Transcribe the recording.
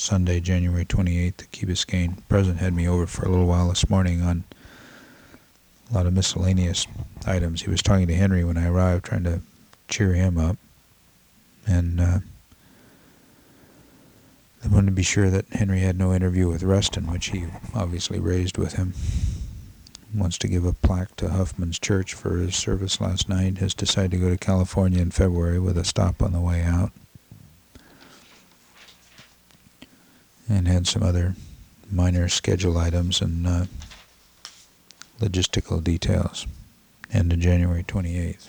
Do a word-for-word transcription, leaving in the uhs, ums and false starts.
Sunday, January twenty-eighth at Key Biscayne. The President had me over for a little while this morning on a lot of miscellaneous items. He was talking to Henry when I arrived, trying to cheer him up. And uh, I wanted to be sure that Henry had no interview with Rustin, which he obviously raised with him. Wants to give a plaque to Huffman's Church for his service last night. Has decided to go to California in February with a stop on the way out. And had some other minor schedule items and uh, logistical details. End of January twenty-eighth.